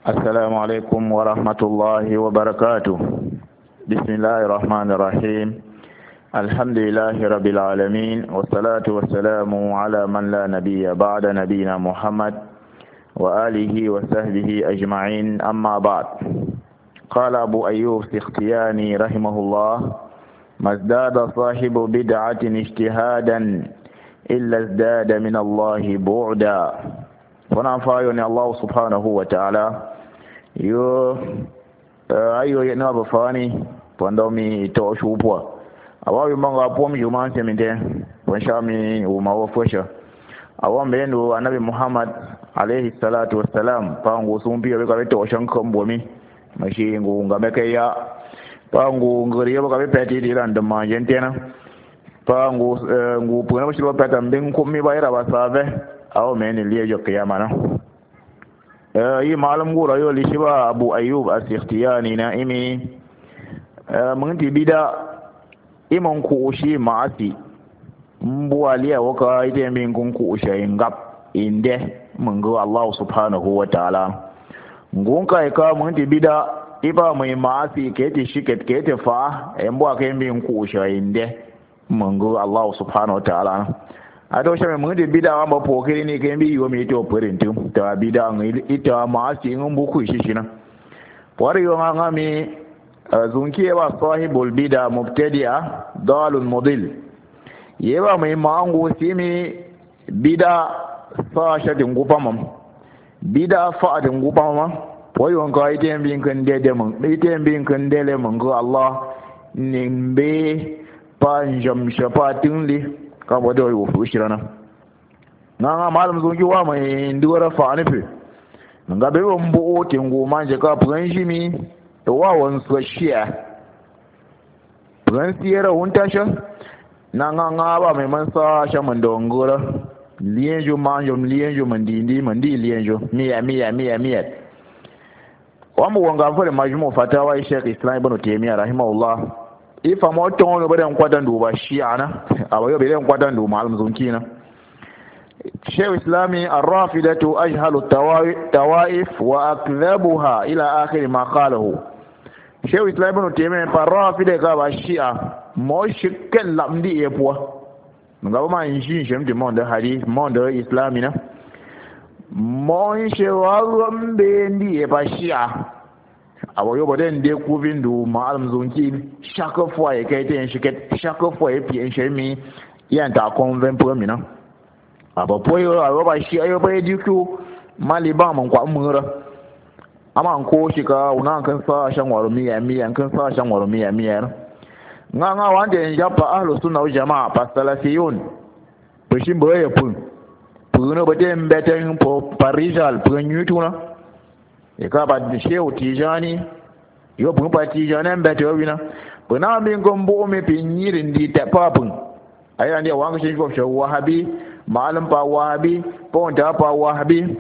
السلام عليكم ورحمة الله وبركاته. بسم الله الرحمن الرحيم. الحمد لله رب العالمين، والصلاة والسلام على من لا نبي بعد نبينا محمد وآله وصحبه أجمعين، أما بعد. قال أبو أيوب السختياني رحمه الله: ما ازداد صاحب بدعة اجتهادا إلا ازداد من الله بعدا. ونعفايني الله سبحانه وتعالى ayo yana ba fani wanda mi to shupwa awawi manga pom juman seminte wansha mi umawo fosha awon bendo annabi Muhammad alayhi salatu wassalam pangu sumbi be ka to shankan bomi mashi ngunga mekeya pangu ngriye ba ka peti diran da majentena pangu ngu puna ba shiro peta mbin kummi ba ira ba save awo meni liye jo kiyama na yi malam gura yo lishiba Abu Ayyub as-Sikhtiyani na imi mun ti bida iman ku ushi ma'asi mbualiya waka ide min kun ku ushe ngap inde mun go Allah subhanahu wa ta'ala ngun kai ka mun ti bida iba mai ma'asi ke ti shiket ke ti fa embo ka min ku ushe inde mun go Allah subhanahu wa ta'ala ado shame mun de bida wa po kiri ni ke mbi yo mi to perintu ta bida ngi ita ma si ngumbu ku shishina pore yo nga mi zunki wa sahibul bida mubtadi'a dalun mudil yewa mai mangu simi bida fa shadin gupamam bida fa adin gupamam pore yo nga ite mbi kan de mun ite mbi kan dele mun go Allah nimbe panjam shapatunli ka bodo yo fushirana nga malam zongi wa mai ndiwara fa anife nga be mbo ote ngo manje ka pranjimi to wa won so shia pransiera huntasha nga ba mai mansa sha mandongora lienjo manjo mandi lienjo miya wambo wanga fare majmu fatawa Sheikh Islam Ibn Taymiyyah rahimahullah ifa mo tono bare kwadan do ba shi'ana abayo bare kwadan do malam zunkina Sheikh Islami ar-rafidatu ajhalu tawaif wa akdhabuha ila akhir ma qalahu. Sheikh Islam Ibn Taymiyyah par-rafida ka ba shi'a mo shikkel lamdi epwa ngaba ma injin shem de monde hadith monde islamina mo shewarum be ndi e ba shi'a awoyo boden de kuvindu malam zonki chaque fois e kaite en chiket chaque fois e pi en chemi yanta convaincre mina aba poyo ayoba shi ayoba ediku maliba man kwa mura ama ko shika una kan sa shan waro miya kan sa shan waro miya nga wande en japa ahlus sunna wal jamaa pasalafiyun pushin boye pun puno boden beten po parijal pun yutuna e ka ba de shehu tijani yo bu ba tijani mbete wina buna min gombo me pinyirin di ta papun aya ndi wanga shi ko shehu wahabi malam pa wahabi ponta pa wahabi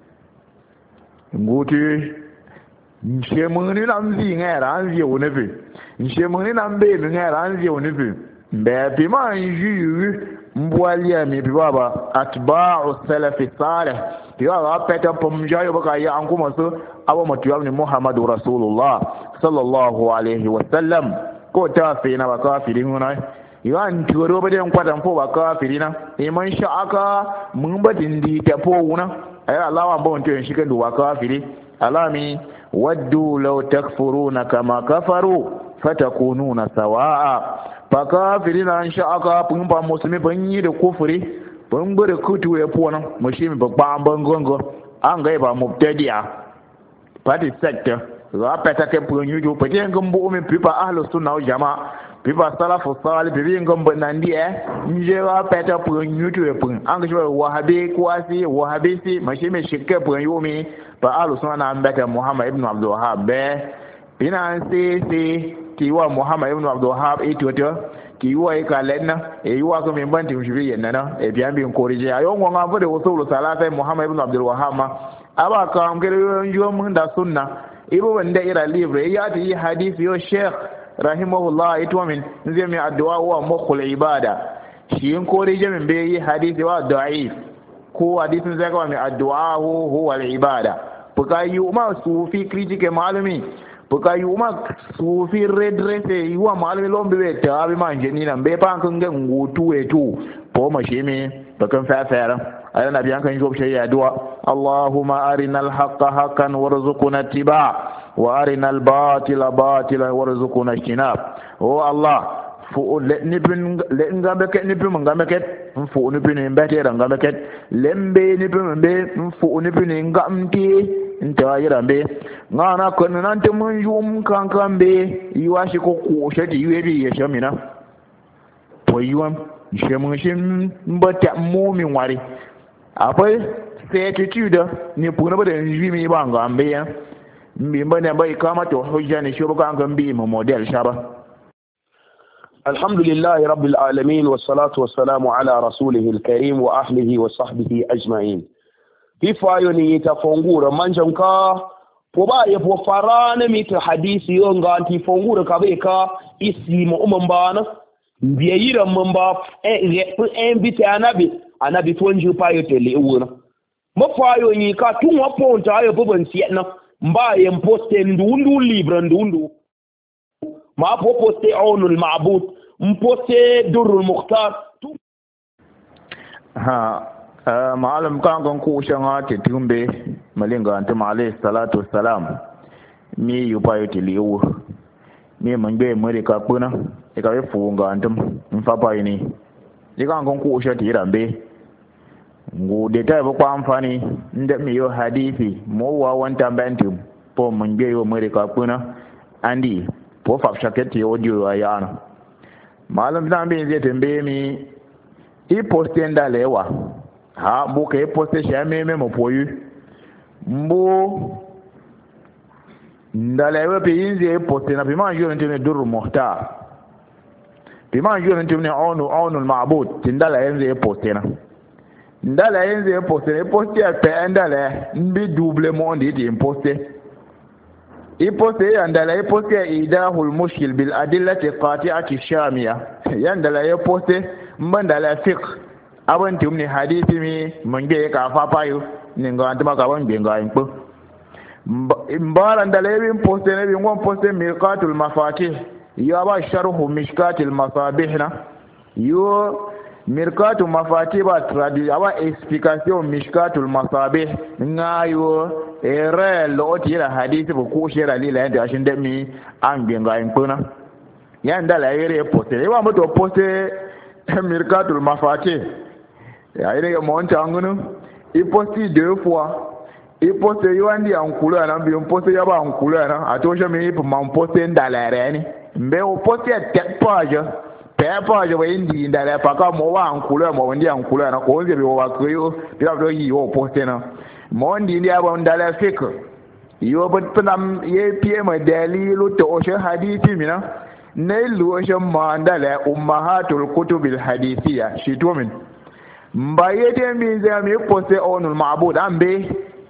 nguti nshemuni lamzi ngara anzi onefe nshemuni nambe ngara anzi onefe mbe pima nju mbwalia mi baba atba'u salaf salih biwa peta pomjayo baka ya ankuma so abo matuwa ni Muhammadu Rasulullah sallallahu alaihi wasallam ko ta fi na baka firin na yan tuwaro ba den kwadan fo baka firina iman sha'aka mun badin di ta fo wuna ay Allah wa bon to yin shikan du baka firi alami waddu law takfuruna kama kafaru fatakununa sawa'a baka firina an sha'aka pun ba musulmi ban yi da kufuri ban gure kutu ya fo nan mushimi babban bangongo an ga ba mubtadi'a party sector za peta ke pun yuju pete ngombo mi pipa ahlus sunna wal jamaa pipa salafu salih bibi ngombo nandi nje wa peta pun yuju pun an ga wahabi kwasi wahabisi mashime shikke pun yumi pa ahlus sunna na mbeta Muhammad ibn Abdul Wahhab be ina si kiwa Muhammad ibn Abdul Wahhab itoto kiwa ikalenna yiwa ko min banti mushibi yenna e biambi nkorije ayo ngonga fode usulu salata Muhammad ibn Abdul Wahhab aba ka ngere yo mun da sunna ibo wanda ira livre ya ti hadisi yo Sheikh rahimahullah ito min nze mi addu'a wa mukhul ibada shi nkorije min be yi hadisi wa da'if ko hadisin zaka wa mi addu'a huwa al ibada puka yuma sufi critique malumi puka yuma sufi redresse yuwa malumi lombe be tabi manje ni na be pa kan ga ngutu etu po ma sheme bakan fa fara ay nabi an kan job ya du'a Allahumma arinal haqqa haqqan warzuqna ittiba wa arinal batila batila warzuqna ijtinab oh Allah fu le ngambe ket ni pum ngambe ket fu ni pum mbete ngambe ket lembe ni pum be fu ni pum ngamti nta yira be ngana ko nan te mun yum kankan be yiwashi ko ko shati yuebi ya shamina to yiwam shemun shin mbata mumin wari akwai certitude ni puna bada njimi ba ngambe ya mbi mbane bai kama to hujja ne shi ba kan bi mu model shaba. الحمد لله رب العالمين والصلاة والسلام على رسوله الكريم وأهله وصحبه أجمعين. في فايوني تفونغور منجمكا poba ye po farane mit hadisi yo nganti fongura kabeka isi mo umambana mbiye yira mamba invite anabi tonju payo tele wona mo fayo ni ka tunwa ponta ayo bobon siena mba ye poste ndundu libre ndundu ma po poste aunul ma'bud mposte durrul mukhtar ha maalam kan ku shanga te tumbe malinga antum alayhi salatu wassalam mi yupayo tiliwo mi mangbe mwere ka kuna e ka funga antum mfapa ini dikan ku shati rambe ngu de ta ba amfani inda mi yo hadisi mo wa wanta bantu po mangbe yo mwere ka kuna andi po fa shaketi audio ayana malam zambe zai tambaye mi i poste ndalewa ha buka i poste shameme mo poyu mbo ndalewa pe yinze poste na bima yoro ntene dur muhtar bima yoro ntene onu ma'bud tindala yenze poste na ndala yenze poste pe ndala mbi double mo ndi di poste iposte yandala iposte idahul mushkil bil adillati qati'ati shamiya yandala iposte mbandala fiqh abanti umni hadithi mi mangbe ka fapayo ninga antuma ka ban benga impo mbara ndala ibn poste ne bi ngon poste mirqatul mafatih yaba sharhu mishkatil masabihna yo mirqatul mafatih ba tradi aba explication mishkatul masabih ngayo ere lo tira hadisi bu ko shera lila yanda ashin da mi an benga in kuna yanda la ere poste e wa moto poste mirkatul mafati ya ere mo onta ngunu i poste deux fois i poste yandi an kula na bi poste ya ba an kula na atosha mi pu man poste ndala reni mbe o poste tet page wa indi ndala paka mo wa an kula mo ndi an kula na ko nze bi wa ko bi do yi o poste na mondi ndi aba ndala fik yo bat panam ye pm dalilu to o hadisi mina nailu o mandala ummahatul kutubil hadithiyya shi to min mbaye de mi zami poste onul ma'bud ambe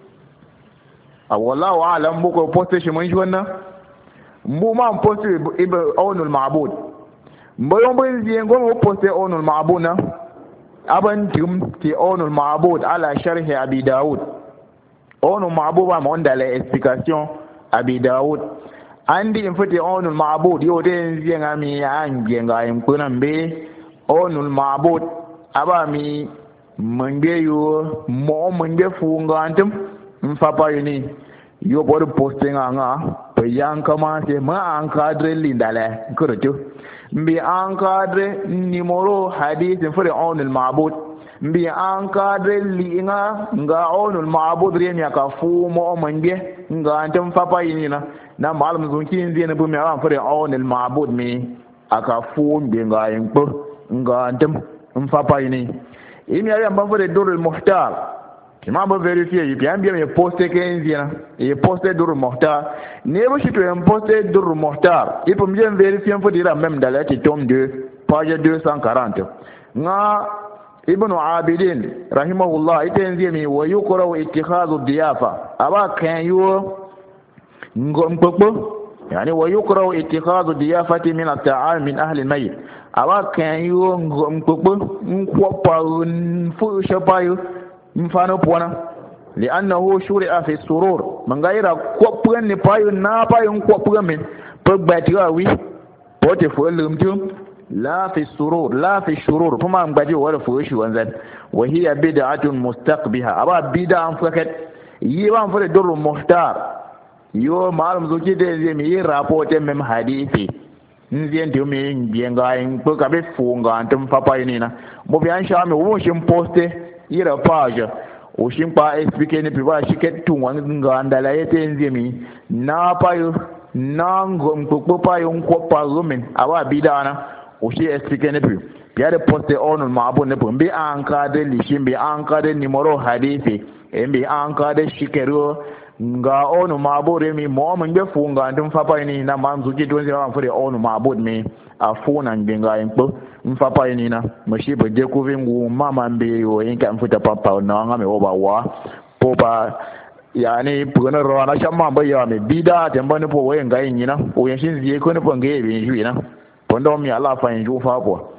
wallahu alam buko poste shi mun jonna mbu ma poste ibe onul ma'bud mbayo mbin ziyen go poste onul ma'bud na aban ti onul ma'bud ala sharhi abi daud onu ma'buba ma onda la explication abi daud andi infati onu ma'bud yo de nzienga mi angenga impuna mbe onu ma'bud aba mi mangbe yo mo mangbe funga antum mfapa yini yo bodo posting anga pe yanka ma se ma encadre lindale kurutu mbi encadre numero hadith infati onu ma'bud mbi encadre linga nga onul ma'bud remi aka fu mo mangbe nga antum papa yini na malum zunkin zene bu mi ran fure onul ma'bud mi aka fu mbi nga yimpo nga antum papa yini imi ya mba fure durul muhtar kima ba verifier yi bien bien poster 15 na e poster durul muhtar ne bo chito en poster durul muhtar il peut bien vérifier faut dire même dans la tome 2 page 240 nga ibnu abidin rahimahullah itenzi wa yukra wa ittikhadhu diyafa aba kan yo ngompopo yani wa yukra wa ittikhadhu diyafati min at-ta'am min ahli al-mayyit aba kan yo ngompopo nkwopa fu shapayo mfano pona li'annahu shuri'a fi surur mangaira ko pren ni payun na payun ko pren min pe gbatiwa wi pote fo lumtum la fi surur la fi shurur kuma gbati wala fo shi wanzan wa hiya bid'atun mustaqbiha aba bid'an fakat yi ban fa durru muhtar yo malum zuki de zai mi rapote mem hadisi nzien dio mi bienga en ko ka be funga antum papa yinina mo bi an sha mi wo shin poste ira page o shin pa explique ne priva shiket tu wan nga ndala yete nziemi na payo na ngom ko payo ko pa rumen aba bidana o shi explique ne pri biya de poste on ma abon ne bi an ka de lishin bi an ka de nimero hadisi bi an ka de shikero nga onu mabode mi mo mun be funga ndum fapa ni na manzu ji don zira fure onu mabod mi afuna ngenga impo mfapa ni na mshibo je kuvingu mama mbe yo inka mfuta papa na nga me oba wa popa yani pugana ro na shamma ba ya me bida temba ne po we nga yin na o yin shin zi ko ne po nge bi ju na pondo mi ala fa yin ju fa po